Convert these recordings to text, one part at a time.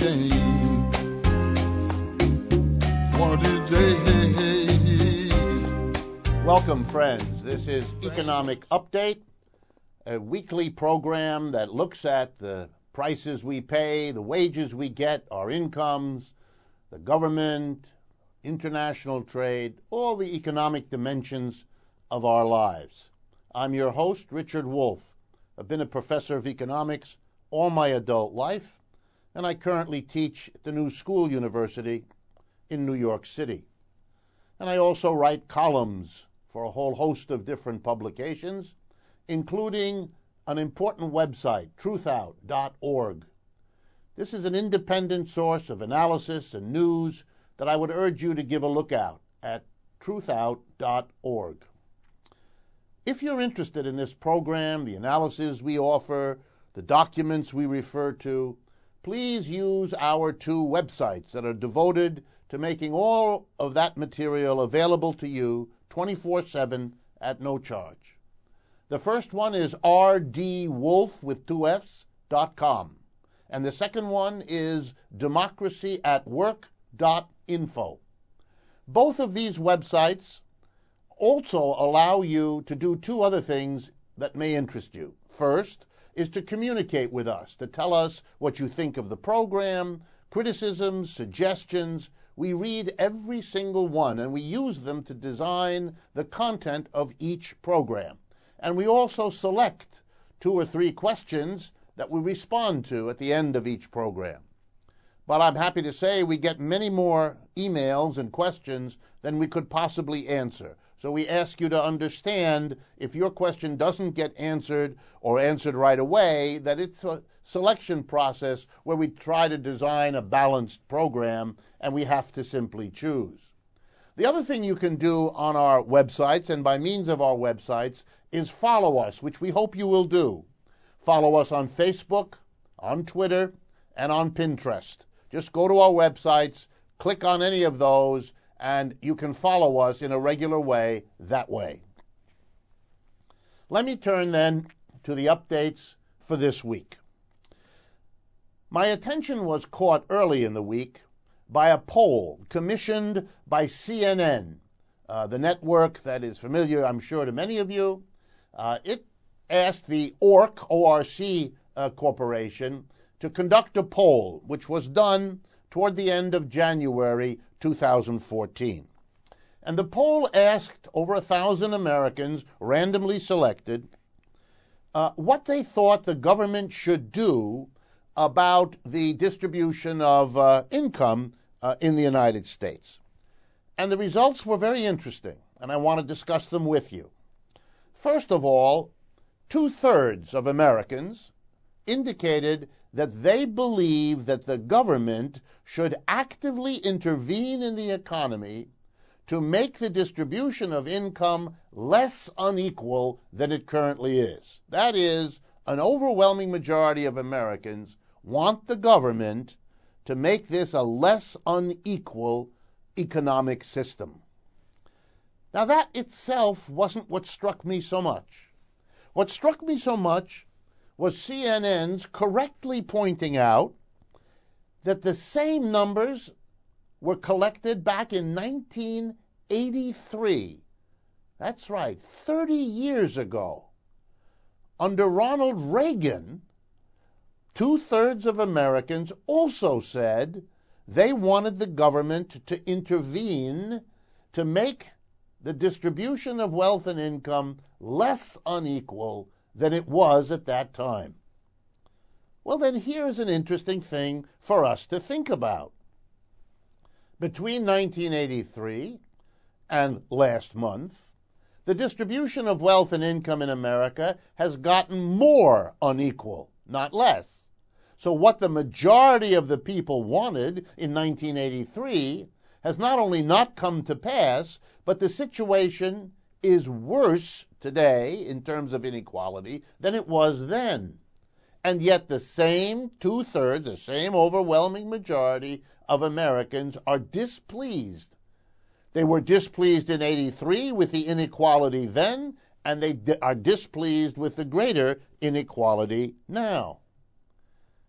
change. One of these days. Welcome, friends. This is Economic Update, a weekly program that looks at the prices we pay, the wages we get, our incomes, the government, international trade, all the economic dimensions of our lives. I'm your host, Richard Wolff. I've been a professor of economics all my adult life, and I currently teach at the New School University in New York City. And I also write columns for a whole host of different publications, including an important website, truthout.org. This is an independent source of analysis and news that I would urge you to give a look at truthout.org. If you're interested in this program, the analysis we offer, the documents we refer to, please use our two websites that are devoted to making all of that material available to you 24/7 at no charge. The first one is rdwolf with two Fs.com, and the second one is democracyatwork.info. Both of these websites also allow you to do two other things that may interest you. First is to communicate with us, to tell us what you think of the program, criticisms, suggestions. We read every single one, and we use them to design the content of each program. And we also select 2 or 3 questions that we respond to at the end of each program. But I'm happy to say we get many more emails and questions than we could possibly answer. So we ask you to understand, if your question doesn't get answered or answered right away, that it's a selection process where we try to design a balanced program, and we have to simply choose. The other thing you can do on our websites and by means of our websites is follow us, which we hope you will do. Follow us on Facebook, on Twitter, and on Pinterest. Just go to our websites, click on any of those, and you can follow us in a regular way that way. Let me turn then to the updates for this week. My attention was caught early in the week by a poll commissioned by CNN, the network that is familiar, I'm sure, to many of you. It asked the ORC Corporation to conduct a poll, which was done toward the end of January 2014. And the poll asked over 1,000 Americans, randomly selected, what they thought the government should do about the distribution of income in the United States. And the results were very interesting, and I want to discuss them with you. First of all, 2/3 of Americans indicated that they believe that the government should actively intervene in the economy to make the distribution of income less unequal than it currently is. That is, an overwhelming majority of Americans want the government to make this a less unequal economic system. Now, that itself wasn't what struck me so much. What struck me so much was CNN's correctly pointing out that the same numbers were collected back in 1983. That's right, 30 years ago. Under Ronald Reagan, 2/3 of Americans also said they wanted the government to intervene to make the distribution of wealth and income less unequal than it was at that time. Well, then here's an interesting thing for us to think about. Between 1983 and last month, the distribution of wealth and income in America has gotten more unequal, not less. So what the majority of the people wanted in 1983 has not only not come to pass, but the situation is worse today in terms of inequality than it was then. And yet the same 2/3, the same overwhelming majority of Americans are displeased. They were displeased in 83 with the inequality then, and they are displeased with the greater inequality now.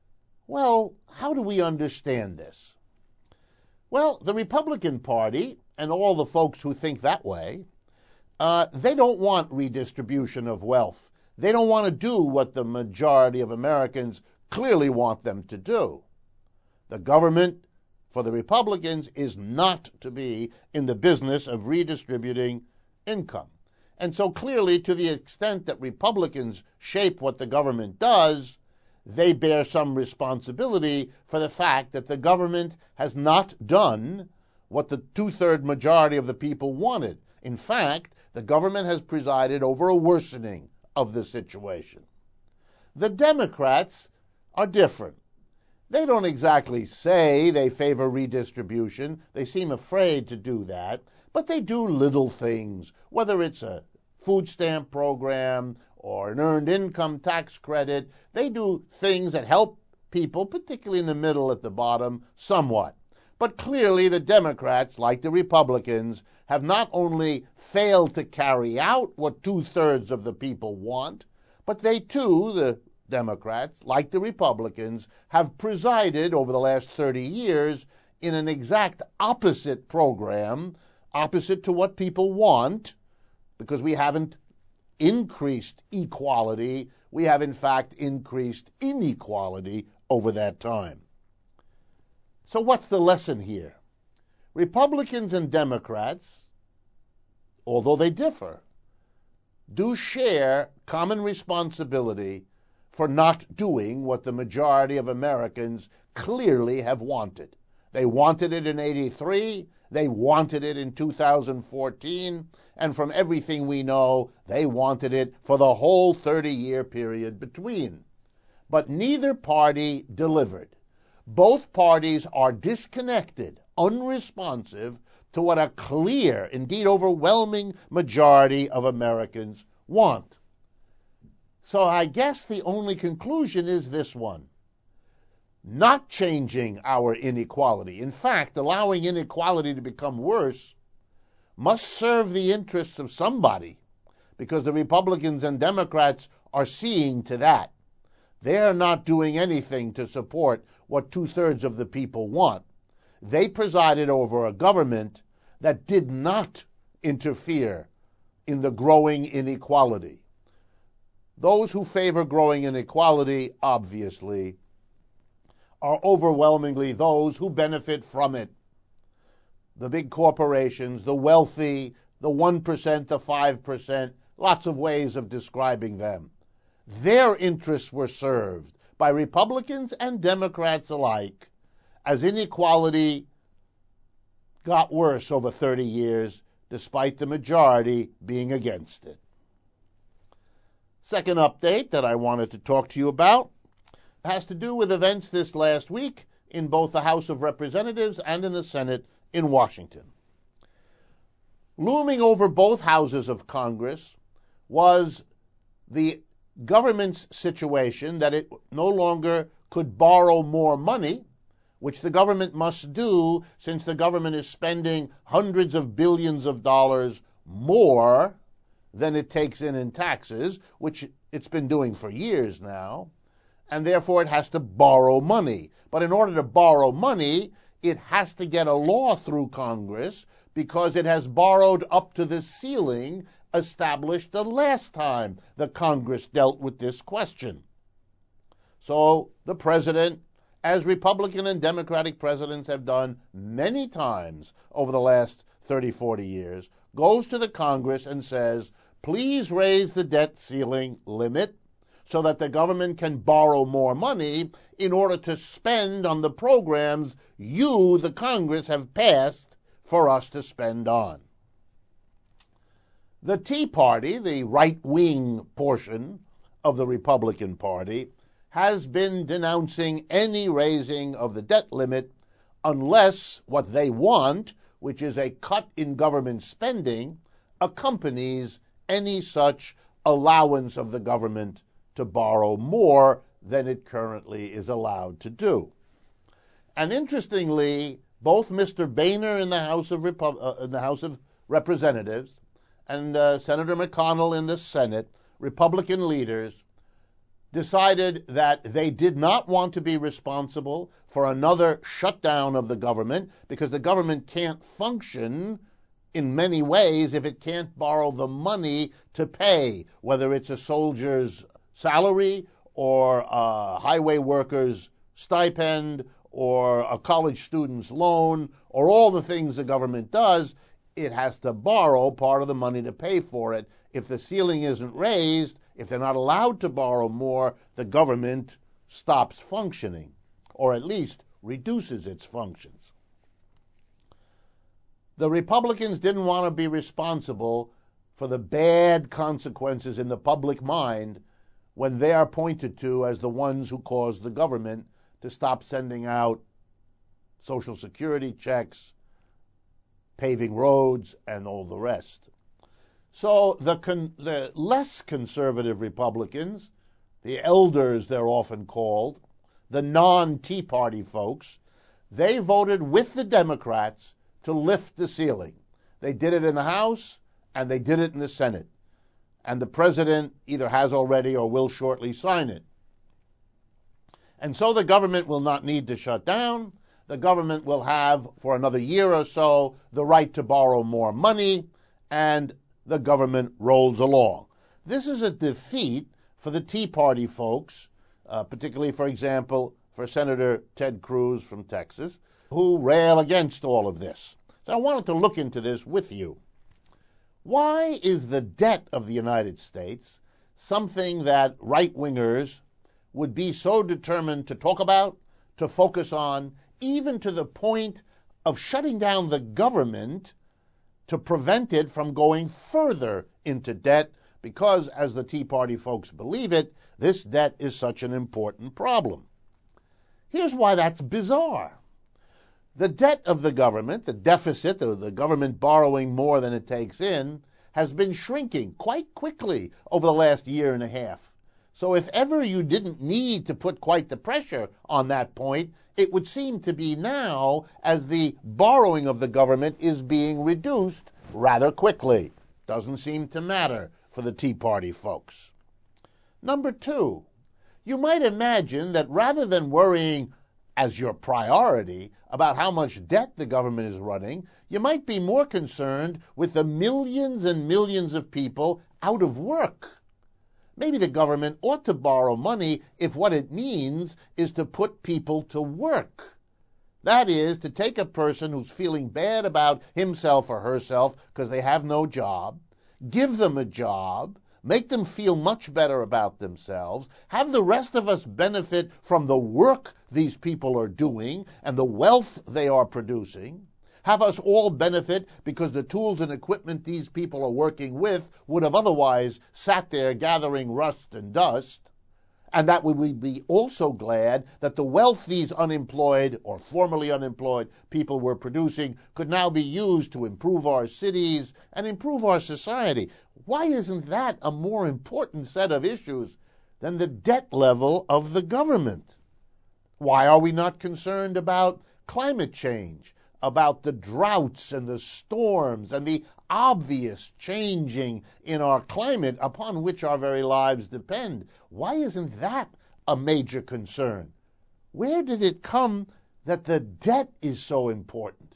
Well, how do we understand this? Well, the Republican Party and all the folks who think that way, they don't want redistribution of wealth. They don't want to do what the majority of Americans clearly want them to do. The government, for the Republicans, is not to be in the business of redistributing income. And so clearly, to the extent that Republicans shape what the government does, they bear some responsibility for the fact that the government has not done what the two-thirds majority of the people wanted. In fact, the government has presided over a worsening of the situation. The Democrats are different. They don't exactly say they favor redistribution. They seem afraid to do that. But they do little things, whether it's a food stamp program or an earned income tax credit. They do things that help people, particularly in the middle at the bottom, somewhat. But clearly the Democrats, like the Republicans, have not only failed to carry out what two-thirds of the people want, but they too, the Democrats, like the Republicans, have presided over the last 30 years in an exact opposite program, opposite to what people want, because we haven't increased equality. We have, in fact, increased inequality over that time. So what's the lesson here? Republicans and Democrats, although they differ, do share common responsibility for not doing what the majority of Americans clearly have wanted. They wanted it in '83, they wanted it in 2014, and from everything we know, they wanted it for the whole 30-year period between. But neither party delivered. Both parties are disconnected, unresponsive to what a clear, indeed overwhelming majority of Americans want. So I guess the only conclusion is this one: not changing our inequality, in fact, allowing inequality to become worse, must serve the interests of somebody, because the Republicans and Democrats are seeing to that. They're not doing anything to support what two-thirds of the people want. They presided over a government that did not interfere in the growing inequality. Those who favor growing inequality, obviously, are overwhelmingly those who benefit from it. The big corporations, the wealthy, the 1%, the 5%, lots of ways of describing them. Their interests were served by Republicans and Democrats alike as inequality got worse over 30 years, despite the majority being against it. Second update that I wanted to talk to you about has to do with events this last week in both the House of Representatives and in the Senate in Washington. Looming over both houses of Congress was the government's situation that it no longer could borrow more money, which the government must do since the government is spending hundreds of billions of dollars more than it takes in taxes, which it's been doing for years now, and therefore it has to borrow money. But in order to borrow money, it has to get a law through Congress because it has borrowed up to the ceiling established the last time the Congress dealt with this question. So the president, as Republican and Democratic presidents have done many times over the last 30, 40 years, goes to the Congress and says, please raise the debt ceiling limit so that the government can borrow more money in order to spend on the programs you, the Congress, have passed for us to spend on. The Tea Party, the right-wing portion of the Republican Party, has been denouncing any raising of the debt limit unless what they want, which is a cut in government spending, accompanies any such allowance of the government to borrow more than it currently is allowed to do. And interestingly, both Mr. Boehner in the House of Representatives and Senator McConnell in the Senate, Republican leaders, decided that they did not want to be responsible for another shutdown of the government, because the government can't function in many ways if it can't borrow the money to pay, whether it's a soldier's salary or a highway worker's stipend or a college student's loan, or all the things the government does. It has to borrow part of the money to pay for it. If the ceiling isn't raised, if they're not allowed to borrow more, the government stops functioning, or at least reduces its functions. The Republicans didn't want to be responsible for the bad consequences in the public mind when they are pointed to as the ones who caused the government to stop sending out Social Security checks, paving roads, and all the rest. So the less conservative Republicans, the elders they're often called, the non-Tea Party folks, they voted with the Democrats to lift the ceiling. They did it in the House, and they did it in the Senate. And the president either has already or will shortly sign it. And so the government will not need to shut down. The government will have, for another year or so, the right to borrow more money, and the government rolls along. This is a defeat for the Tea Party folks, particularly, for example, for Senator Ted Cruz from Texas, who rail against all of this. So I wanted to look into this with you. Why is the debt of the United States something that right-wingers would be so determined to talk about, to focus on, even to the point of shutting down the government to prevent it from going further into debt, because, as the Tea Party folks believe it, this debt is such an important problem? Here's why that's bizarre. The debt of the government, the deficit, or the government borrowing more than it takes in, has been shrinking quite quickly over the last year and a half. So if ever you didn't need to put quite the pressure on that point, it would seem to be now, as the borrowing of the government is being reduced rather quickly. Doesn't seem to matter for the Tea Party folks. Number two, you might imagine that rather than worrying as your priority about how much debt the government is running, you might be more concerned with the millions and millions of people out of work. Maybe the government ought to borrow money if what it means is to put people to work. That is, to take a person who's feeling bad about himself or herself because they have no job, give them a job, make them feel much better about themselves, have the rest of us benefit from the work these people are doing and the wealth they are producing, have us all benefit because the tools and equipment these people are working with would have otherwise sat there gathering rust and dust, and that we would be also glad that the wealth these unemployed or formerly unemployed people were producing could now be used to improve our cities and improve our society. Why isn't that a more important set of issues than the debt level of the government? Why are we not concerned about climate change, about the droughts and the storms and the obvious changing in our climate upon which our very lives depend? Why isn't that a major concern? Where did it come that the debt is so important?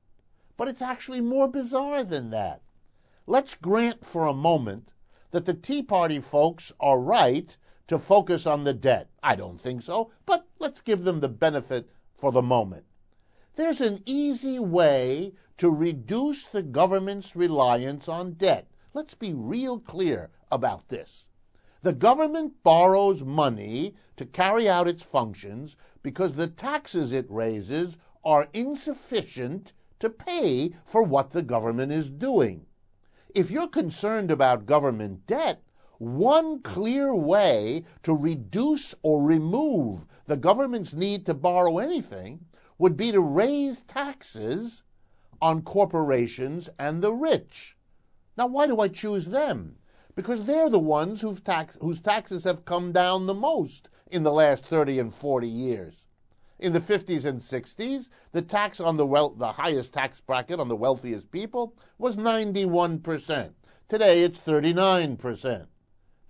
But it's actually more bizarre than that. Let's grant for a moment that the Tea Party folks are right to focus on the debt. I don't think so, but let's give them the benefit for the moment. There's an easy way to reduce the government's reliance on debt. Let's be real clear about this. The government borrows money to carry out its functions because the taxes it raises are insufficient to pay for what the government is doing. If you're concerned about government debt, one clear way to reduce or remove the government's need to borrow anything would be to raise taxes on corporations and the rich. Now, why do I choose them? Because they're the ones whose taxes have come down the most in the last 30 and 40 years. In the 50s and 60s, the tax on the highest tax bracket on the wealthiest people was 91%. Today, it's 39%.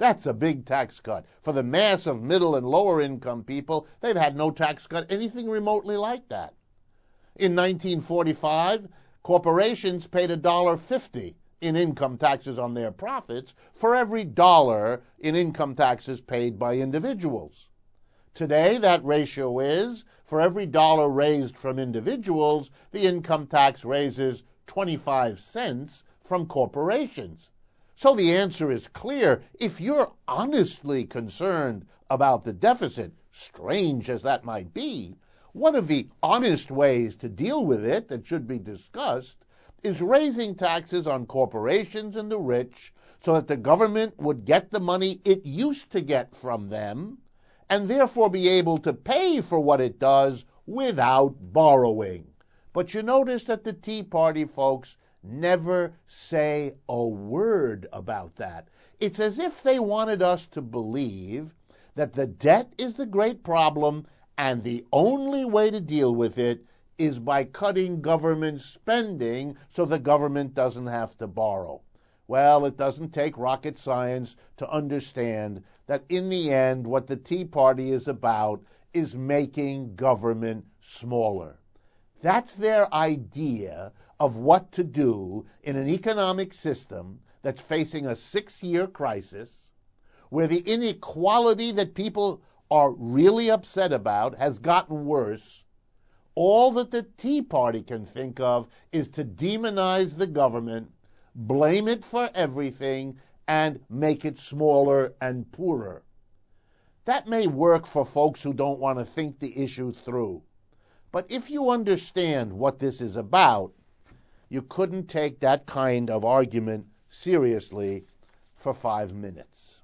That's a big tax cut. For the mass of middle and lower income people, they've had no tax cut anything remotely like that. In 1945, corporations paid $1.50 in income taxes on their profits for every dollar in income taxes paid by individuals. Today, that ratio is, for every dollar raised from individuals, the income tax raises 25 cents from corporations. So the answer is clear. If you're honestly concerned about the deficit, strange as that might be, one of the honest ways to deal with it that should be discussed is raising taxes on corporations and the rich so that the government would get the money it used to get from them and therefore be able to pay for what it does without borrowing. But you notice that the Tea Party folks never say a word about that. It's as if they wanted us to believe that the debt is the great problem and the only way to deal with it is by cutting government spending so the government doesn't have to borrow. Well, it doesn't take rocket science to understand that in the end what the Tea Party is about is making government smaller. That's their idea of what to do in an economic system that's facing a 6-year crisis, where the inequality that people are really upset about has gotten worse. All that the Tea Party can think of is to demonize the government, blame it for everything, and make it smaller and poorer. That may work for folks who don't want to think the issue through. But if you understand what this is about, you couldn't take that kind of argument seriously for 5 minutes.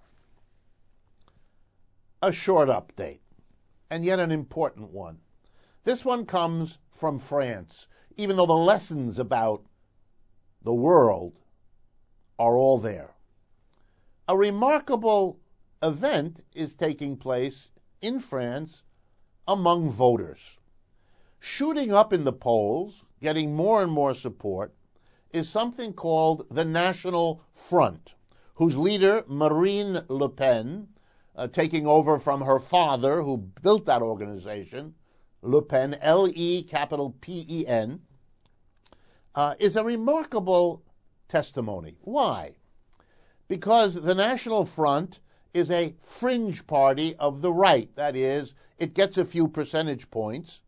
A short update, and yet an important one. This one comes from France, even though the lessons about the world are all there. A remarkable event is taking place in France among voters. Shooting up in the polls, getting more and more support, is something called the National Front, whose leader, Marine Le Pen, taking over from her father, who built that organization, Le Pen, L-E-P-E-N, is a remarkable testimony. Why? Because the National Front is a fringe party of the right. That is, it gets a few percentage points.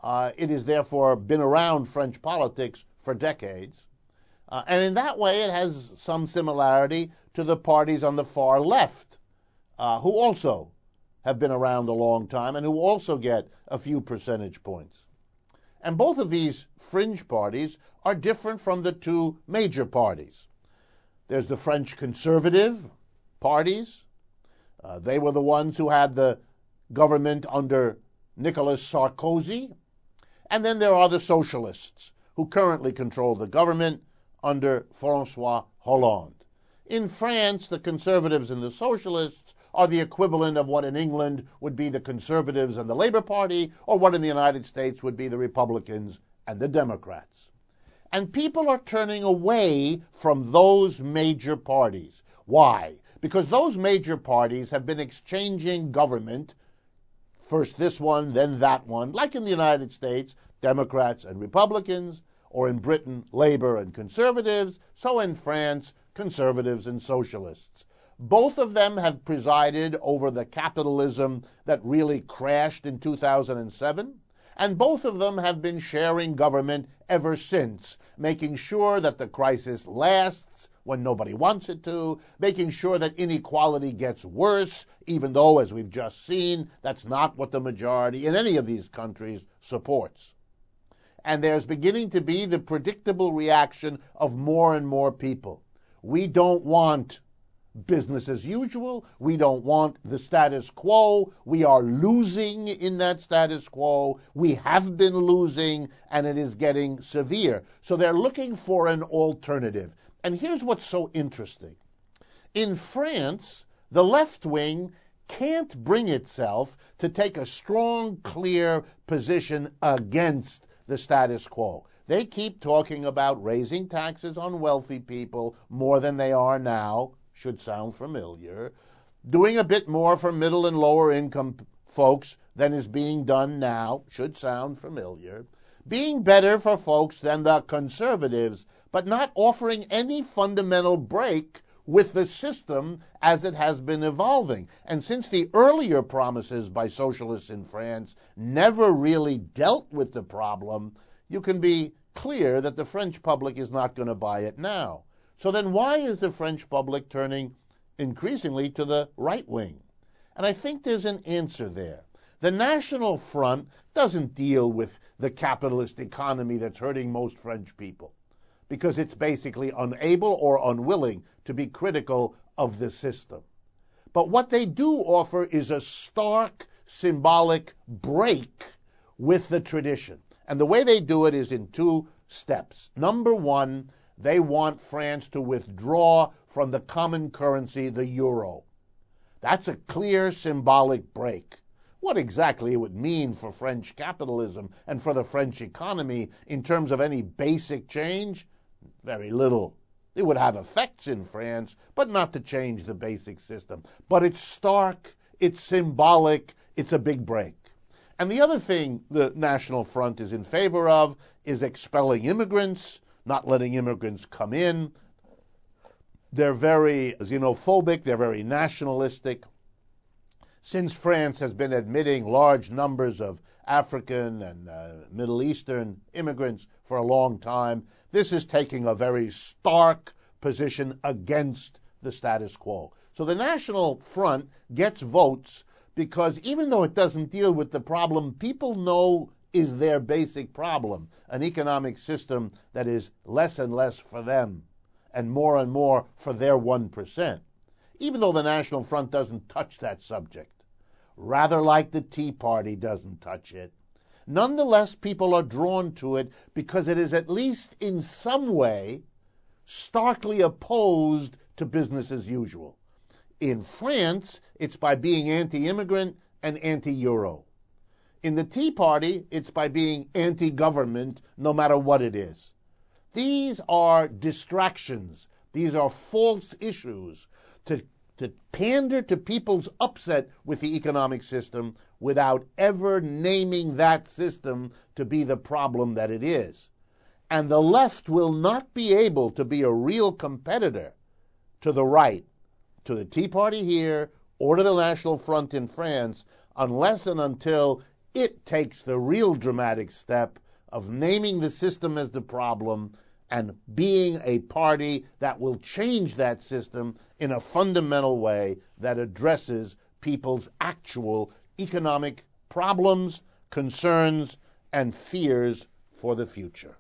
It has therefore been around French politics for decades. And in that way, it has some similarity to the parties on the far left, who also have been around a long time and who also get a few percentage points. And both of these fringe parties are different from the two major parties. There's the French conservative parties. They were the ones who had the government under Nicolas Sarkozy. And then there are the socialists, who currently control the government under François Hollande. In France, the conservatives and the socialists are the equivalent of what in England would be the conservatives and the Labour Party, or what in the United States would be the Republicans and the Democrats. And people are turning away from those major parties. Why? Because those major parties have been exchanging government, first this one, then that one, like in the United States, Democrats and Republicans, or in Britain, Labour and Conservatives, so in France, Conservatives and Socialists. Both of them have presided over the capitalism that really crashed in 2007, and both of them have been sharing government ever since, making sure that the crisis lasts when nobody wants it to, making sure that inequality gets worse, even though, as we've just seen, that's not what the majority in any of these countries supports. And there's beginning to be the predictable reaction of more and more people. We don't want business as usual. We don't want the status quo. We are losing in that status quo. We have been losing, and it is getting severe. So they're looking for an alternative. And here's what's so interesting. In France, the left wing can't bring itself to take a strong, clear position against the status quo. They keep talking about raising taxes on wealthy people more than they are now. Should sound familiar. doing a bit more for middle and lower income folks than is being done now, should sound familiar, being better for folks than the conservatives, but not offering any fundamental break with the system as it has been evolving. And since the earlier promises by socialists in France never really dealt with the problem, you can be clear that the French public is not going to buy it now. So then why is the French public turning increasingly to the right wing? And I think there's an answer there. The National Front doesn't deal with the capitalist economy that's hurting most French people, because it's basically unable or unwilling to be critical of the system. But what they do offer is a stark symbolic break with the tradition. And the way they do it is in two steps. Number one, they want France to withdraw from the common currency, the euro. That's a clear symbolic break. What exactly it would mean for French capitalism and for the French economy in terms of any basic change? Very little. It would have effects in France, but not to change the basic system. But it's stark, it's symbolic, it's a big break. And the other thing the National Front is in favor of is expelling immigrants, not letting immigrants come in. They're very xenophobic, they're very nationalistic. Since France has been admitting large numbers of African and Middle Eastern immigrants for a long time, this is taking a very stark position against the status quo. So the National Front gets votes because even though it doesn't deal with the problem people know is their basic problem, an economic system that is less and less for them and more for their 1%, even though the National Front doesn't touch that subject, rather like the Tea Party doesn't touch it. Nonetheless, people are drawn to it because it is at least in some way starkly opposed to business as usual. In France, it's by being anti-immigrant and anti-euro. In the Tea Party, it's by being anti-government, no matter what it is. These are distractions. These are false issues to pander to people's upset with the economic system without ever naming that system to be the problem that it is. And the left will not be able to be a real competitor to the right, to the Tea Party here, or to the National Front in France, unless and until it takes the real dramatic step of naming the system as the problem and being a party that will change that system in a fundamental way that addresses people's actual economic problems, concerns, and fears for the future.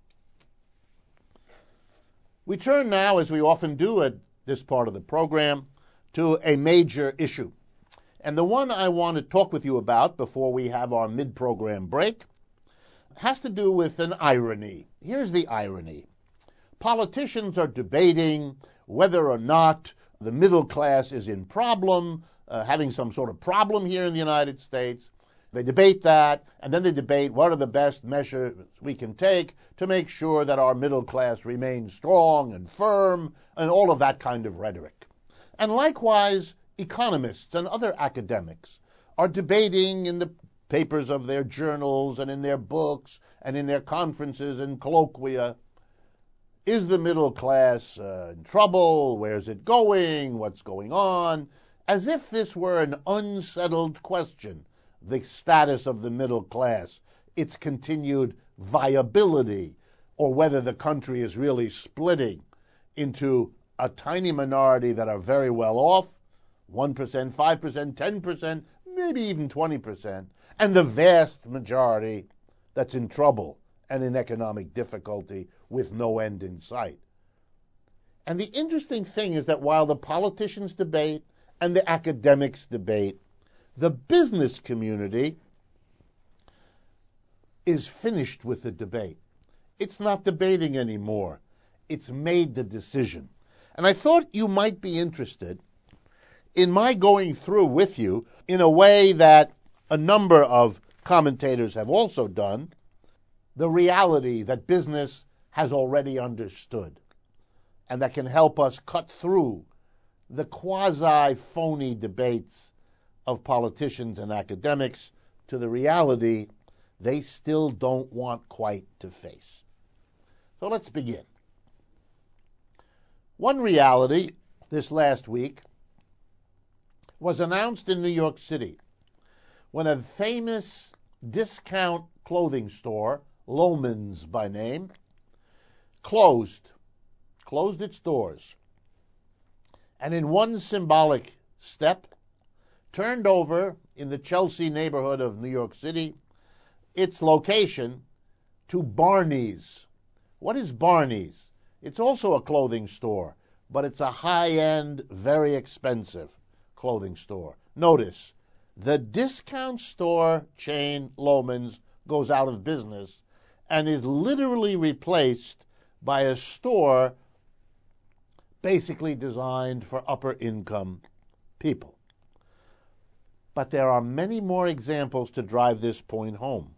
We turn now, as we often do at this part of the program, to a major issue. And the one I want to talk with you about before we have our mid-program break has to do with an irony. Here's the irony. Politicians are debating whether or not the middle class is in problem, having some sort of problem here in the United States. They debate that, and then they debate what are the best measures we can take to make sure that our middle class remains strong and firm, and all of that kind of rhetoric. And likewise, economists and other academics are debating in the papers of their journals and in their books and in their conferences and colloquia, is the middle class in trouble? Where's it going? What's going on? As if this were an unsettled question, the status of the middle class, its continued viability, or whether the country is really splitting into a tiny minority that are very well off, 1%, 5%, 10%, maybe even 20%, and the vast majority that's in trouble and in economic difficulty with no end in sight. And the interesting thing is that while the politicians debate and the academics debate, the business community is finished with the debate. It's not debating anymore. It's made the decision. And I thought you might be interested in my going through with you in a way that a number of commentators have also done, the reality that business has already understood and that can help us cut through the quasi-phony debates of politicians and academics to the reality they still don't want quite to face. So let's begin. One reality this last week was announced in New York City when a famous discount clothing store, Loehmann's by name, closed its doors, and in one symbolic step turned over in the Chelsea neighborhood of New York City its location to Barney's. What is Barney's? It's also a clothing store, but it's a high-end, very expensive clothing store. Notice, the discount store chain Loehmann's goes out of business and is literally replaced by a store basically designed for upper-income people. But there are many more examples to drive this point home.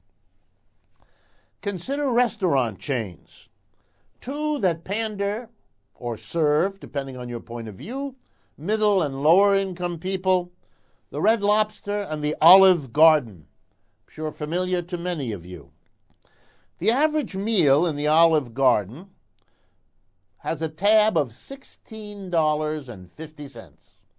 Consider restaurant chains, two that pander or serve, depending on your point of view, middle and lower income people, the Red Lobster and the Olive Garden. I'm sure familiar to many of you. The average meal in the Olive Garden has a tab of $16.50.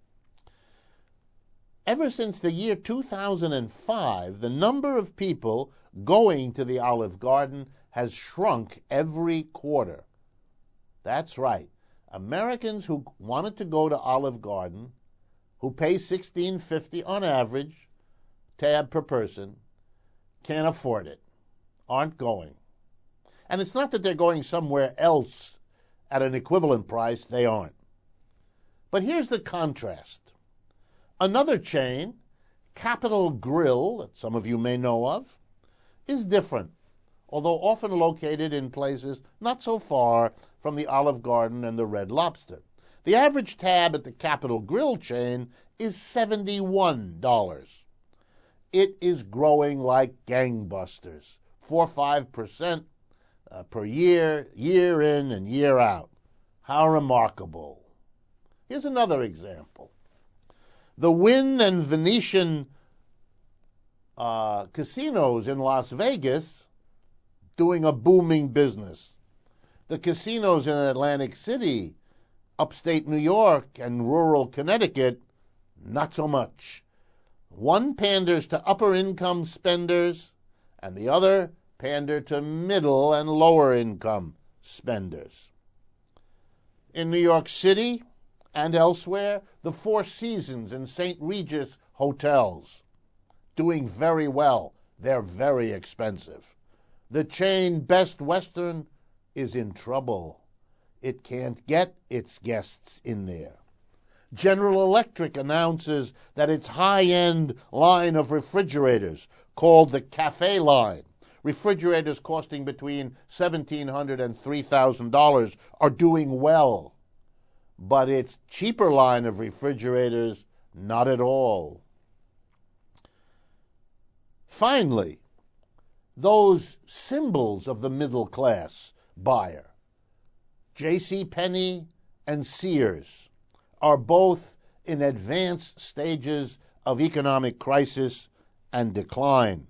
Ever since the year 2005, the number of people going to the Olive Garden has shrunk every quarter. That's right. Americans who wanted to go to Olive Garden, who pay $16.50 on average, tab per person, can't afford it, aren't going. And it's not that they're going somewhere else at an equivalent price, they aren't. But here's the contrast. Another chain, Capital Grille, that some of you may know of, is different, although often located in places not so far from the Olive Garden and the Red Lobster. The average tab at the Capital Grille chain is $71. It is growing like gangbusters, 4 or 5% per year, year in and year out. How remarkable. Here's another example. The Wynn and Venetian casinos in Las Vegas doing a booming business. The casinos in Atlantic City, upstate New York, and rural Connecticut, not so much. One panders to upper-income spenders, and the other pander to middle and lower-income spenders. In New York City and elsewhere, the Four Seasons and St. Regis hotels doing very well. They're very expensive. The chain Best Western is in trouble. It can't get its guests in there. General Electric announces that its high-end line of refrigerators, called the Cafe line, refrigerators costing between $1,700 and $3,000, are doing well. But its cheaper line of refrigerators, not at all. Finally, those symbols of the middle class buyer, JCPenney and Sears, are both in advanced stages of economic crisis and decline.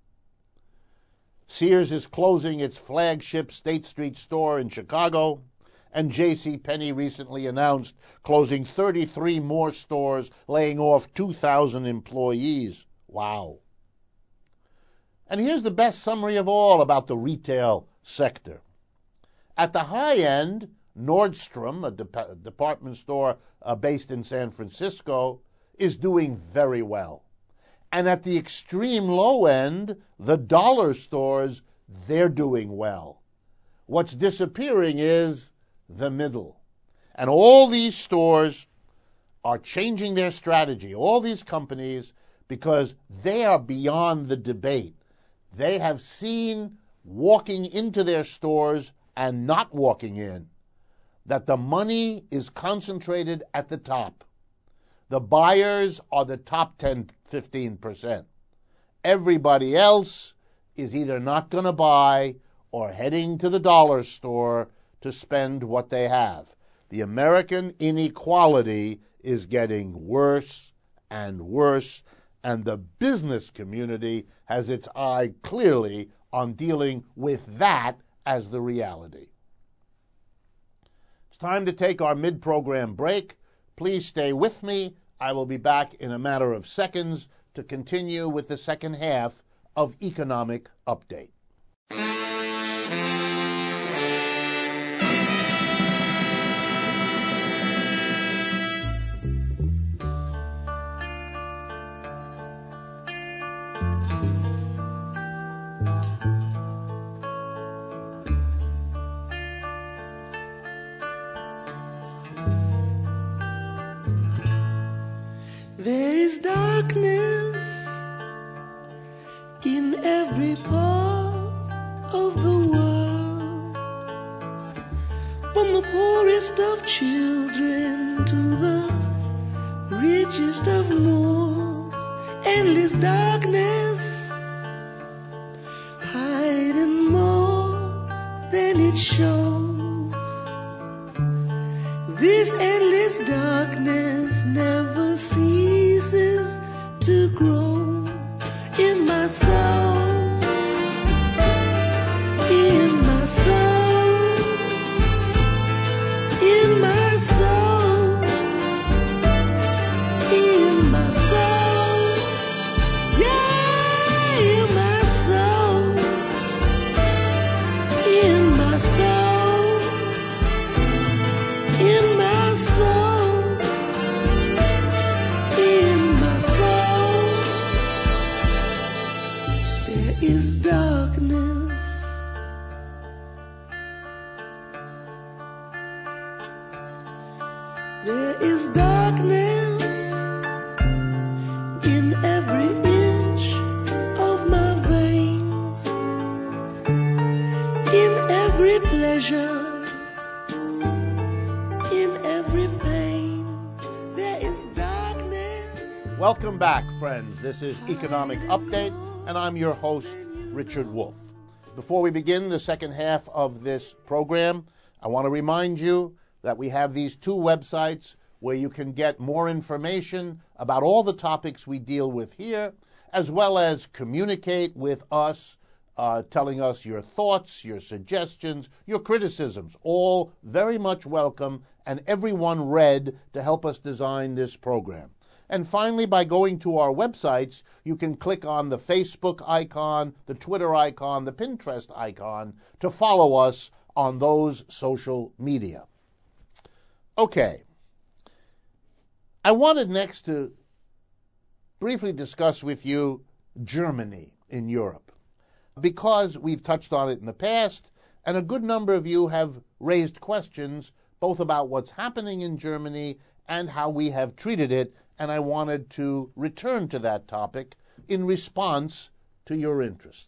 Sears is closing its flagship State Street store in Chicago, and JCPenney recently announced closing 33 more stores, laying off 2,000 employees. Wow. And here's the best summary of all about the retail sector. At the high end, Nordstrom, a department store based in San Francisco, is doing very well. And at the extreme low end, the dollar stores, they're doing well. What's disappearing is the middle. And all these stores are changing their strategy, all these companies, because they are beyond the debate. They have seen walking into their stores and not walking in that the money is concentrated at the top. The buyers are the top 10, 15%. Everybody else is either not going to buy or heading to the dollar store to spend what they have. The American inequality is getting worse and worse, and the business community has its eye clearly on dealing with that as the reality. It's time to take our mid-program break. Please stay with me. I will be back in a matter of seconds to continue with the second half of Economic Update. There is darkness in every part of the world, from the poorest of children to the richest of moors. Endless darkness, hiding more than it shows. This endless darkness never ceases to grow in my soul, in my soul, in my soul, in my soul, yeah, in my soul, in my soul, in my soul, in my soul, there is darkness. There is darkness in every inch of my veins, in every pleasure, in every pain. There is darkness. Welcome back, friends. This is Economic Update, and I'm your host, Richard Wolff. Before we begin the second half of this program, I want to remind you that we have these two websites where you can get more information about all the topics we deal with here, as well as communicate with us, telling us your thoughts, your suggestions, your criticisms, all very much welcome, and everyone read to help us design this program. And finally, by going to our websites, you can click on the Facebook icon, the Twitter icon, the Pinterest icon to follow us on those social media. Okay. I wanted next to briefly discuss with you Germany in Europe, because we've touched on it in the past, and a good number of you have raised questions both about what's happening in Germany and how we have treated it, and I wanted to return to that topic in response to your interest.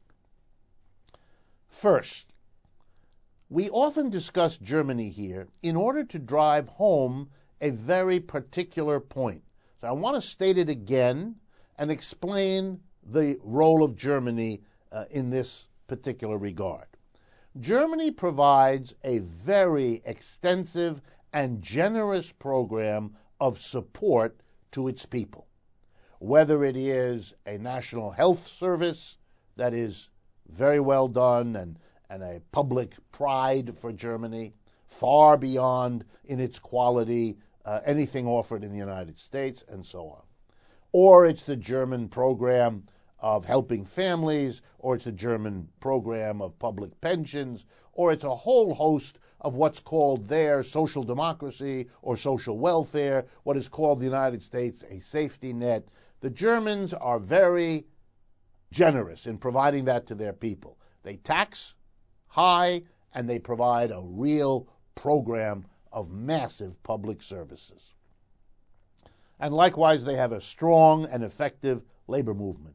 First, we often discuss Germany here in order to drive home a very particular point. So I want to state it again and explain the role of Germany in this particular regard. Germany provides a very extensive and generous program of support to its people, whether it is a national health service that is very well done and a public pride for Germany, far beyond in its quality anything offered in the United States, and so on. Or it's the German program of helping families, or it's a German program of public pensions, or it's a whole host of what's called there social democracy or social welfare, what is called the United States a safety net. The Germans are very generous in providing that to their people. They tax high, and they provide a real program of massive public services. And likewise, they have a strong and effective labor movement.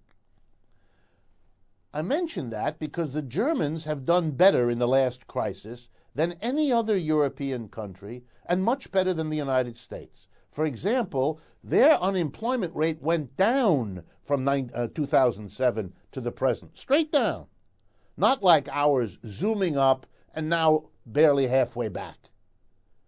I mention that because the Germans have done better in the last crisis than any other European country, and much better than the United States. For example, their unemployment rate went down from 2007 to the present, straight down. Not like ours zooming up and now barely halfway back.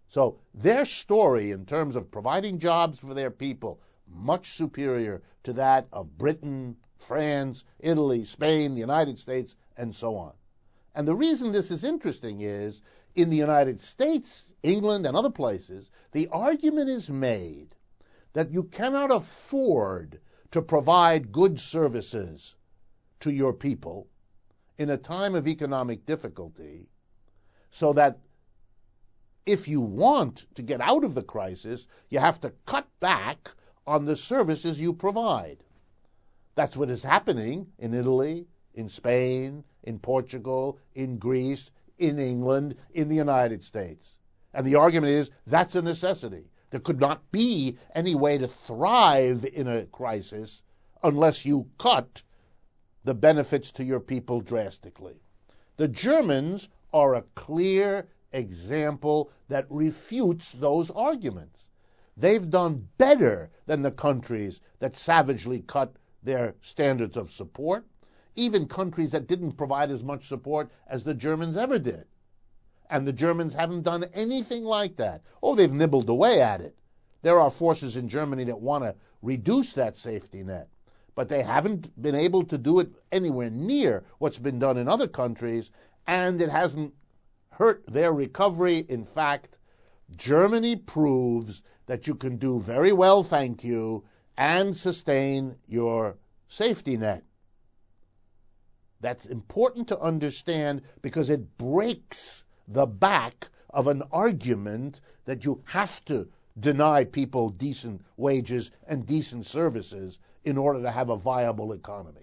So their story in terms of providing jobs for their people, much superior to that of Britain, France, Italy, Spain, the United States, and so on. And the reason this is interesting is, in the United States, England, and other places, the argument is made that you cannot afford to provide good services to your people in a time of economic difficulty, so that if you want to get out of the crisis, you have to cut back on the services you provide. That's what is happening in Italy, in Spain, in Portugal, in Greece, in England, in the United States. And the argument is that's a necessity. There could not be any way to thrive in a crisis unless you cut the benefits to your people drastically. The Germans are a clear example that refutes those arguments. They've done better than the countries that savagely cut their standards of support, even countries that didn't provide as much support as the Germans ever did. And the Germans haven't done anything like that. Oh, they've nibbled away at it. There are forces in Germany that want to reduce that safety net, but they haven't been able to do it anywhere near what's been done in other countries, and it hasn't hurt their recovery. In fact, Germany proves that you can do very well, thank you, and sustain your safety net. That's important to understand because it breaks the back of an argument that you have to deny people decent wages and decent services in order to have a viable economy.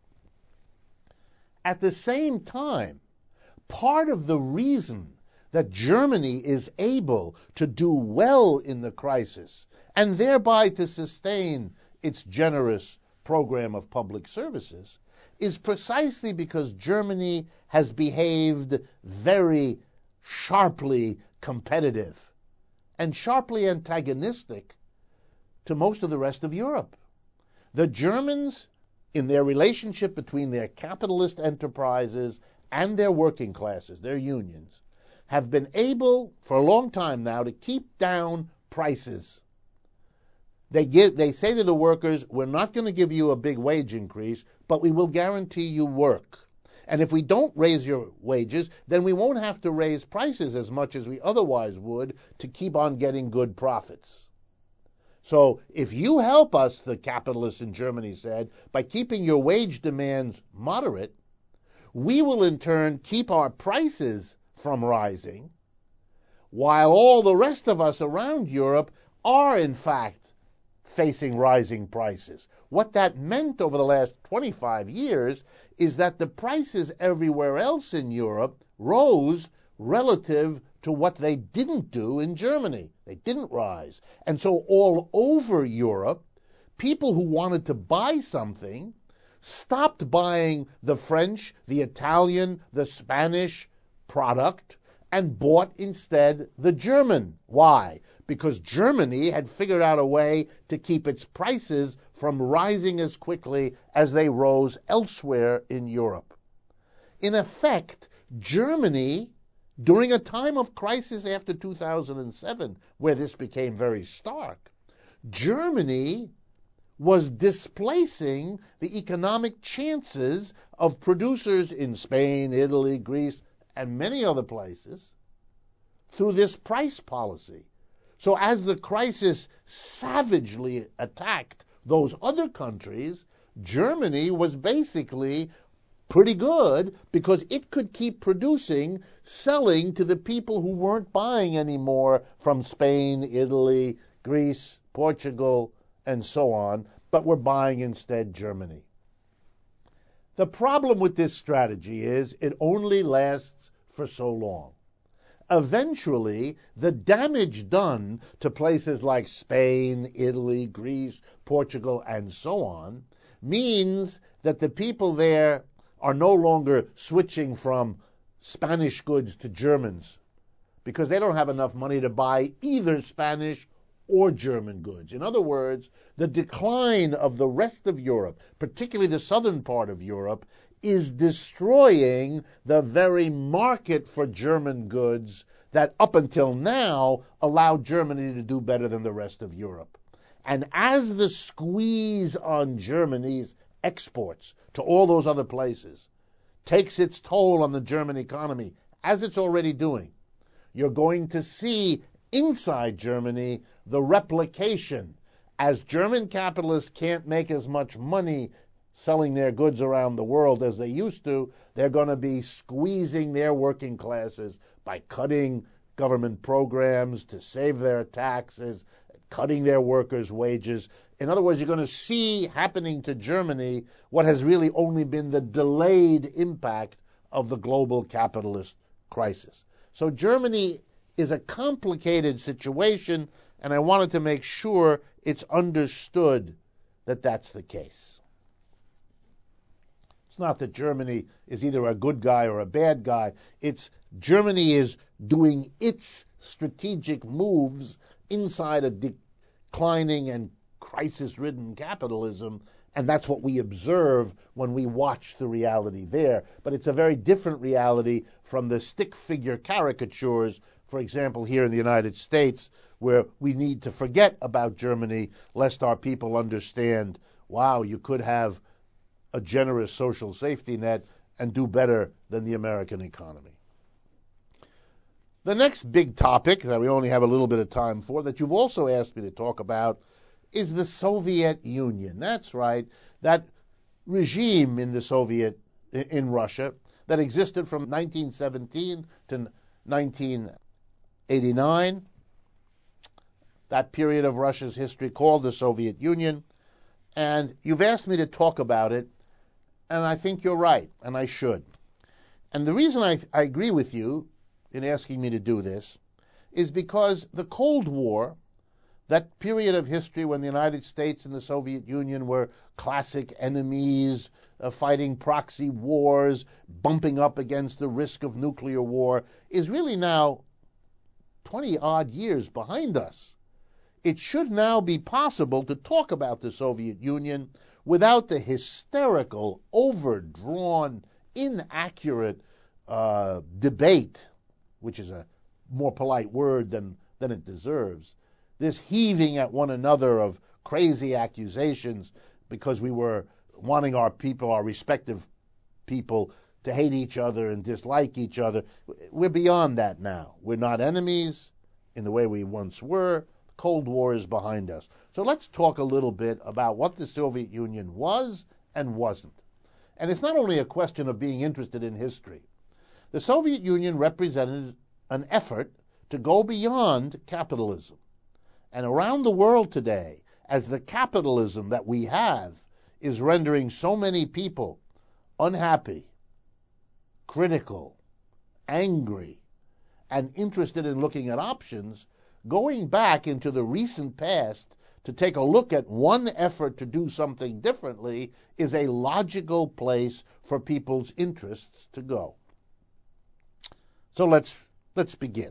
At the same time, part of the reason that Germany is able to do well in the crisis and thereby to sustain its generous program of public services is precisely because Germany has behaved very sharply competitive and sharply antagonistic to most of the rest of Europe. The Germans, in their relationship between their capitalist enterprises and their working classes, their unions, have been able for a long time now to keep down prices. They say to the workers, we're not going to give you a big wage increase, but we will guarantee you work. And if we don't raise your wages, then we won't have to raise prices as much as we otherwise would to keep on getting good profits. So if you help us, the capitalists in Germany said, by keeping your wage demands moderate, we will in turn keep our prices from rising, while all the rest of us around Europe are in fact facing rising prices. What that meant over the last 25 years is that the prices everywhere else in Europe rose relative to what they didn't do in Germany. They didn't rise. And so all over Europe, people who wanted to buy something stopped buying the French, the Italian, the Spanish product and bought instead the German. Why? Because Germany had figured out a way to keep its prices from rising as quickly as they rose elsewhere in Europe. In effect, Germany, during a time of crisis after 2007, where this became very stark, Germany was displacing the economic chances of producers in Spain, Italy, Greece, and many other places through this price policy. So as the crisis savagely attacked those other countries, Germany was basically pretty good because it could keep producing, selling to the people who weren't buying anymore from Spain, Italy, Greece, Portugal, and so on, but were buying instead Germany. The problem with this strategy is it only lasts for so long. Eventually, the damage done to places like Spain, Italy, Greece, Portugal, and so on means that the people there are no longer switching from Spanish goods to Germans because they don't have enough money to buy either Spanish or German goods. In other words, the decline of the rest of Europe, particularly the southern part of Europe, is destroying the very market for German goods that up until now allowed Germany to do better than the rest of Europe. And as the squeeze on Germany's exports to all those other places takes its toll on the German economy, as it's already doing, you're going to see inside Germany the replication. As German capitalists can't make as much money selling their goods around the world as they used to, they're going to be squeezing their working classes by cutting government programs to save their taxes, cutting their workers' wages. In other words, you're going to see happening to Germany what has really only been the delayed impact of the global capitalist crisis. So Germany is a complicated situation, and I wanted to make sure it's understood that that's the case. It's not that Germany is either a good guy or a bad guy. It's Germany is doing its strategic moves inside a declining and crisis-ridden capitalism, and that's what we observe when we watch the reality there. But it's a very different reality from the stick figure caricatures, for example, here in the United States, where we need to forget about Germany lest our people understand, wow, you could have a generous social safety net and do better than the American economy. The next big topic that we only have a little bit of time for, that you've also asked me to talk about, is the Soviet Union. That's right, that regime in in Russia that existed from 1917 to 1989, that period of Russia's history called the Soviet Union. And you've asked me to talk about it, and I think you're right, and I should. And the reason I agree with you in asking me to do this is because the Cold War, that period of history when the United States and the Soviet Union were classic enemies, fighting proxy wars, bumping up against the risk of nuclear war, is really now 20-odd years behind us. It should now be possible to talk about the Soviet Union without the hysterical, overdrawn, inaccurate debate, which is a more polite word than it deserves, this heaving at one another of crazy accusations because we were wanting our people, our respective people, to hate each other and dislike each other. We're beyond that now. We're not enemies in the way we once were. The Cold War is behind us. So let's talk a little bit about what the Soviet Union was and wasn't. And it's not only a question of being interested in history. The Soviet Union represented an effort to go beyond capitalism. And around the world today, as the capitalism that we have is rendering so many people unhappy, critical, angry, and interested in looking at options, going back into the recent past to take a look at one effort to do something differently is a logical place for people's interests to go. So let's begin.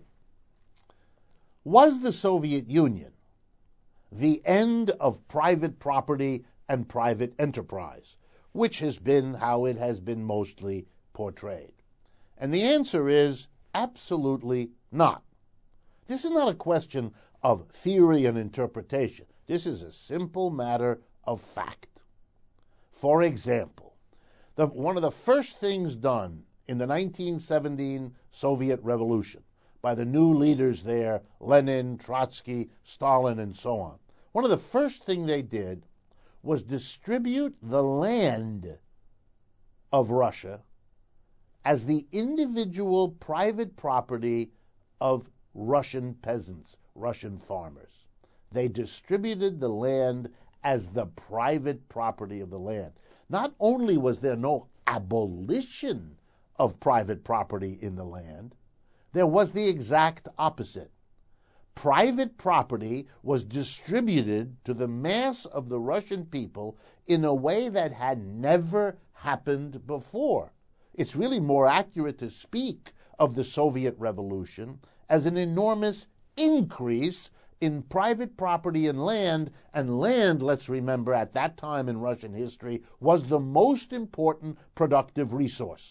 Was the Soviet Union the end of private property and private enterprise, which has been how it has been mostly portrayed? And the answer is absolutely not. This is not a question of theory and interpretation. This is a simple matter of fact. For example, one of the first things done in the 1917 Soviet Revolution by the new leaders there, Lenin, Trotsky, Stalin, and so on, one of the first things they did was distribute the land of Russia as the individual private property of Russian peasants, Russian farmers. They distributed the land as the private property of the land. Not only was there no abolition of private property in the land, there was the exact opposite. Private property was distributed to the mass of the Russian people in a way that had never happened before. It's really more accurate to speak of the Soviet Revolution as an enormous increase in private property and land, let's remember, at that time in Russian history, was the most important productive resource.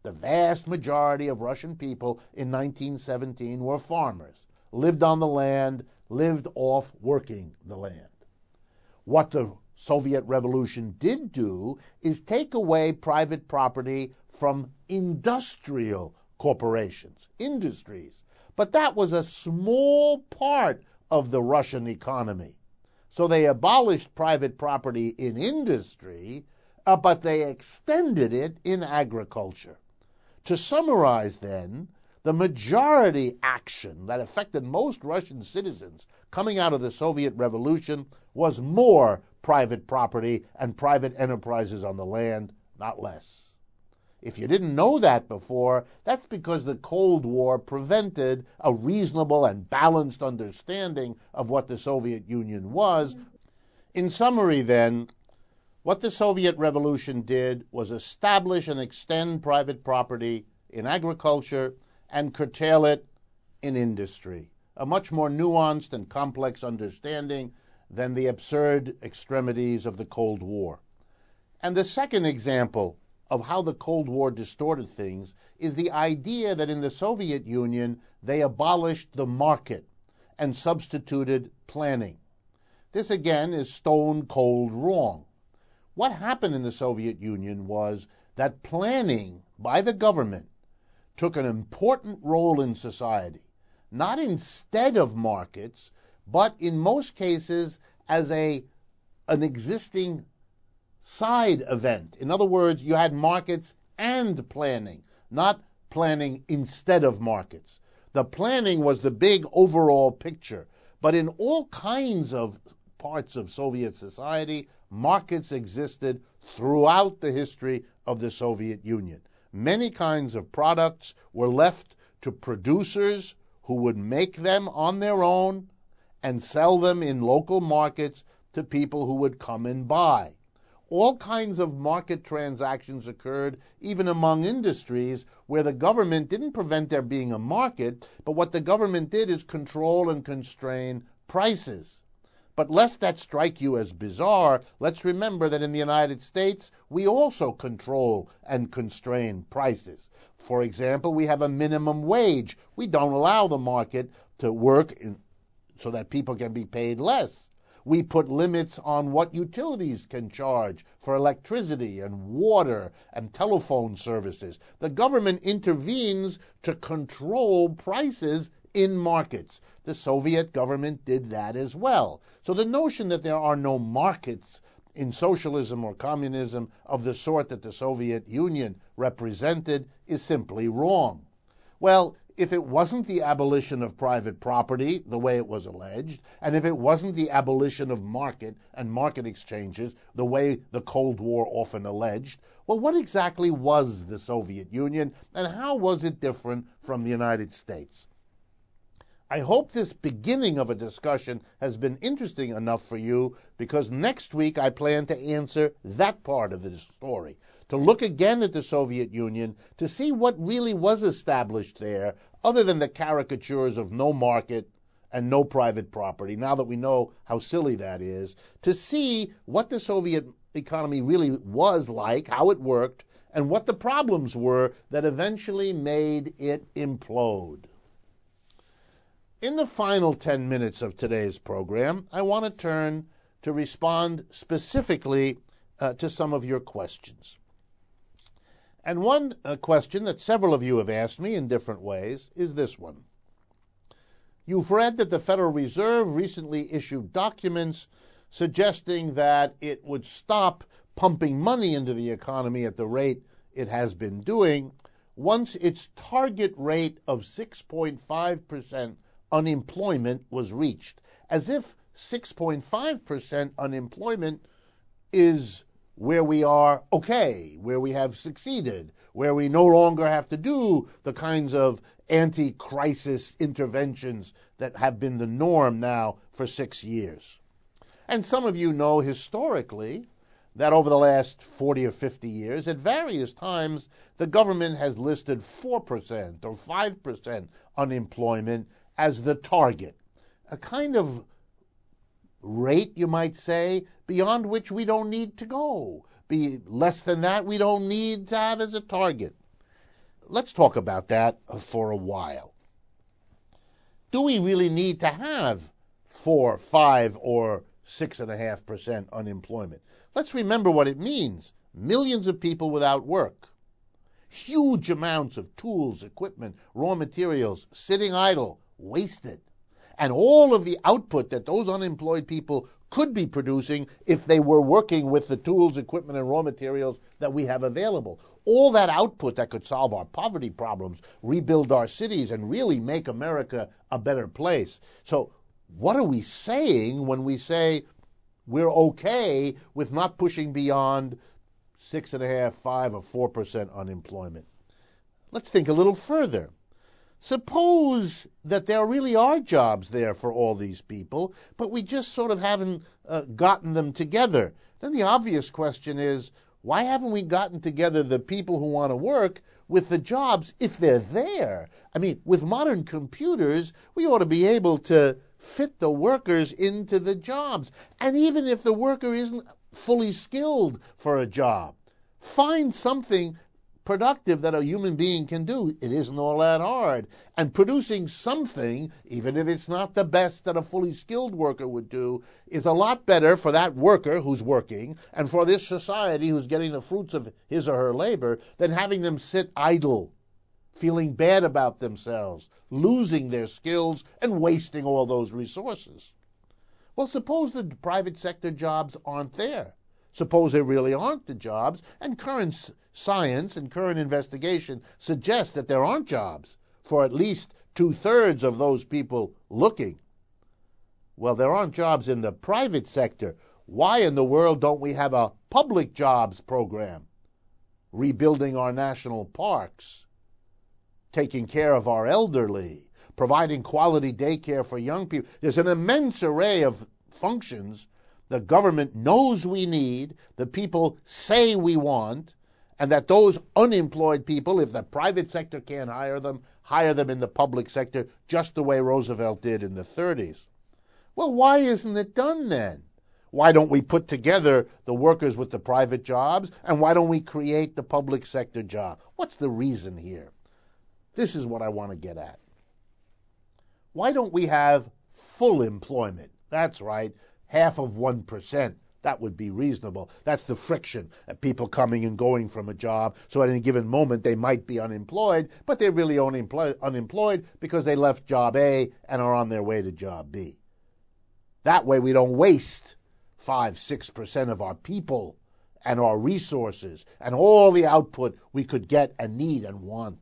The vast majority of Russian people in 1917 were farmers, lived on the land, lived off working the land. What the Soviet Revolution did do is take away private property from industrial corporations, industries. But that was a small part of the Russian economy. So they abolished private property in industry, but they extended it in agriculture. To summarize then, the majority action that affected most Russian citizens coming out of the Soviet Revolution was more private property and private enterprises on the land, not less. If you didn't know that before, that's because the Cold War prevented a reasonable and balanced understanding of what the Soviet Union was. In summary, then, what the Soviet Revolution did was establish and extend private property in agriculture and curtail it in industry, a much more nuanced and complex understanding than the absurd extremities of the Cold War. And the second example of how the Cold War distorted things is the idea that in the Soviet Union they abolished the market and substituted planning. This again is stone cold wrong. What happened in the Soviet Union was that planning by the government took an important role in society, not instead of markets, but in most cases as an existing side event. In other words, you had markets and planning, not planning instead of markets. The planning was the big overall picture, but in all kinds of parts of Soviet society, markets existed throughout the history of the Soviet Union. Many kinds of products were left to producers who would make them on their own and sell them in local markets to people who would come and buy. All kinds of market transactions occurred even among industries where the government didn't prevent there being a market, but what the government did is control and constrain prices. But lest that strike you as bizarre, let's remember that in the United States, we also control and constrain prices. For example, we have a minimum wage. We don't allow the market to work so that people can be paid less. We put limits on what utilities can charge for electricity and water and telephone services. The government intervenes to control prices in markets. The Soviet government did that as well. So the notion that there are no markets in socialism or communism of the sort that the Soviet Union represented is simply wrong. Well, if it wasn't the abolition of private property, the way it was alleged, and if it wasn't the abolition of market and market exchanges, the way the Cold War often alleged, well, what exactly was the Soviet Union, and how was it different from the United States? I hope this beginning of a discussion has been interesting enough for you, because next week I plan to answer that part of the story, to look again at the Soviet Union, to see what really was established there, other than the caricatures of no market and no private property, now that we know how silly that is, to see what the Soviet economy really was like, how it worked, and what the problems were that eventually made it implode. In the final 10 minutes of today's program, I want to turn to respond specifically to some of your questions. And one question that several of you have asked me in different ways is this one. You've read that the Federal Reserve recently issued documents suggesting that it would stop pumping money into the economy at the rate it has been doing once its target rate of 6.5% unemployment was reached, as if 6.5% unemployment is where we are okay, where we have succeeded, where we no longer have to do the kinds of anti-crisis interventions that have been the norm now for 6 years. And some of you know historically that over the last 40 or 50 years, at various times, the government has listed 4% or 5% unemployment as the target, a kind of rate, you might say, beyond which we don't need to go. Be less than that, we don't need to have as a target. let's talk about that for a while. Do we really need to have 4, 5, or 6.5% unemployment? Let's remember what it means. Millions of people without work. Huge amounts of tools, equipment, raw materials sitting idle, wasted. And all of the output that those unemployed people could be producing if they were working with the tools, equipment, and raw materials that we have available. All that output that could solve our poverty problems, rebuild our cities, and really make America a better place. So what are we saying when we say we're okay with not pushing beyond 6.5%, 5%, or 4% unemployment? Let's think a little further. Suppose that there really are jobs there for all these people, but we just sort of haven't gotten them together. Then the obvious question is, why haven't we gotten together the people who want to work with the jobs if they're there? I mean, with modern computers, we ought to be able to fit the workers into the jobs. And even if the worker isn't fully skilled for a job, find something productive that a human being can do. It isn't all that hard. And producing something, even if it's not the best that a fully skilled worker would do, is a lot better for that worker who's working and for this society who's getting the fruits of his or her labor than having them sit idle, feeling bad about themselves, losing their skills, and wasting all those resources. Well, suppose the private sector jobs aren't there. Suppose there really aren't the jobs, and current science and current investigation suggests that there aren't jobs for at least 2/3 of those people looking. Well, there aren't jobs in the private sector. Why in the world don't we have a public jobs program? Rebuilding our national parks, taking care of our elderly, providing quality daycare for young people. There's an immense array of functions the government knows we need, the people say we want, and that those unemployed people, if the private sector can't hire them in the public sector, just the way Roosevelt did in the 30s. Well, why isn't it done then? Why don't we put together the workers with the private jobs, and why don't we create the public sector job? What's the reason here? This is what I want to get at. Why don't we have full employment? That's right. Half of 1%. That would be reasonable. That's the friction of people coming and going from a job. So at any given moment, they might be unemployed, but they're really only unemployed because they left job A and are on their way to job B. That way, we don't waste 5, 6% of our people and our resources and all the output we could get and need and want.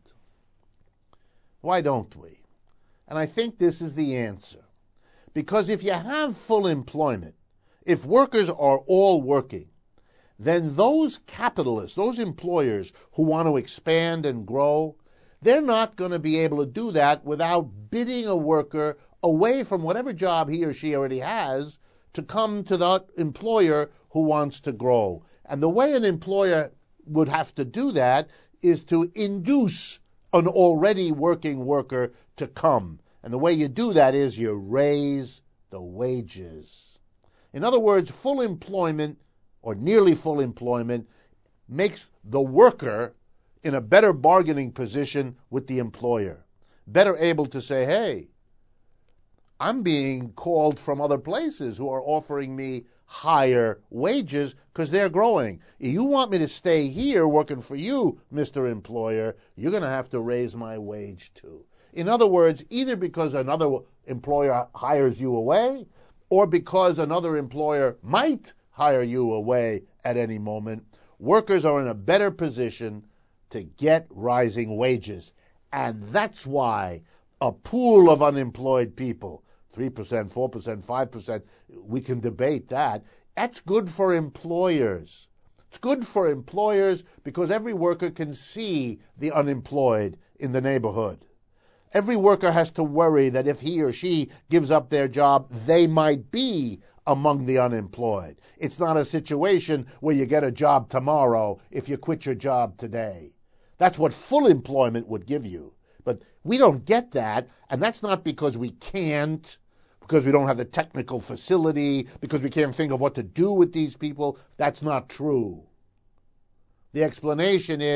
Why don't we? And I think this is the answer. Because if you have full employment, if workers are all working, then those capitalists, those employers who want to expand and grow, they're not going to be able to do that without bidding a worker away from whatever job he or she already has to come to that employer who wants to grow. And the way an employer would have to do that is to induce an already working worker to come. And the way you do that is you raise the wages. In other words, full employment or nearly full employment makes the worker in a better bargaining position with the employer. Better able to say, hey, I'm being called from other places who are offering me higher wages because they're growing. If you want me to stay here working for you, Mr. Employer, you're going to have to raise my wage too. In other words, either because another employer hires you away or because another employer might hire you away at any moment, workers are in a better position to get rising wages. And that's why a pool of unemployed people, 3%, 4%, 5%, we can debate that. That's good for employers. It's good for employers because every worker can see the unemployed in the neighborhood. Every worker has to worry that if he or she gives up their job, they might be among the unemployed. It's not a situation where you get a job tomorrow if you quit your job today. That's what full employment would give you. But we don't get that, and that's not because we can't, because we don't have the technical facility, because we can't think of what to do with these people. That's not true. The explanation is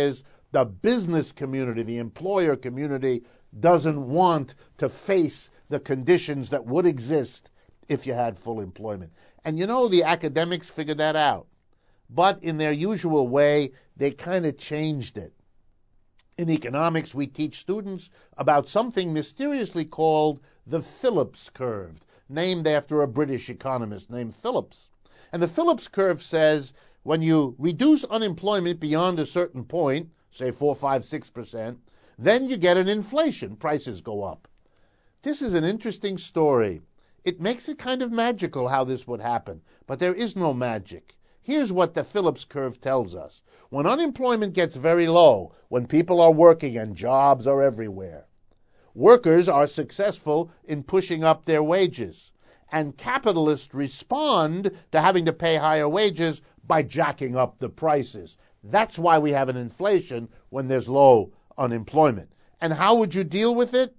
The business community, the employer community, doesn't want to face the conditions that would exist if you had full employment. And you know, the academics figured that out. But in their usual way, they kind of changed it. In economics, we teach students about something mysteriously called the Phillips curve, named after a British economist named Phillips. And the Phillips curve says when you reduce unemployment beyond a certain point, say 4, 5, 6%, then you get an inflation. Prices go up. This is an interesting story. It makes it kind of magical how this would happen, but there is no magic. Here's what the Phillips curve tells us. When unemployment gets very low, when people are working and jobs are everywhere, workers are successful in pushing up their wages, and capitalists respond to having to pay higher wages by jacking up the prices. That's why we have an inflation when there's low unemployment. And how would you deal with it?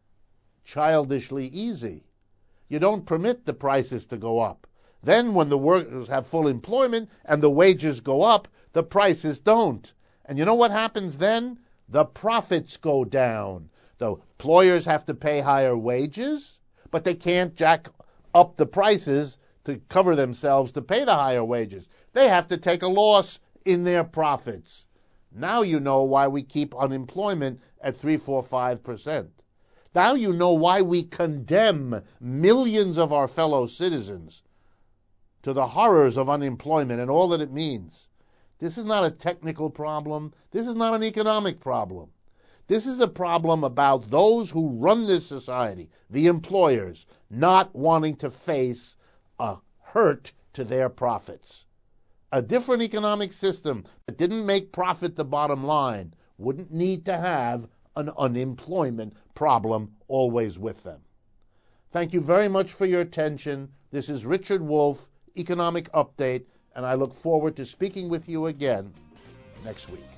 Childishly easy. You don't permit the prices to go up. Then when the workers have full employment and the wages go up, the prices don't. And you know what happens then? The profits go down. The employers have to pay higher wages, but they can't jack up the prices to cover themselves to pay the higher wages. They have to take a loss in their profits. Now you know why we keep unemployment at 3, 4, 5%. Now you know why we condemn millions of our fellow citizens to the horrors of unemployment and all that it means. This is not a technical problem. This is not an economic problem. This is a problem about those who run this society, the employers, not wanting to face a hurt to their profits. A different economic system that didn't make profit the bottom line wouldn't need to have an unemployment problem always with them. Thank you very much for your attention. This is Richard Wolff, Economic Update, and I look forward to speaking with you again next week.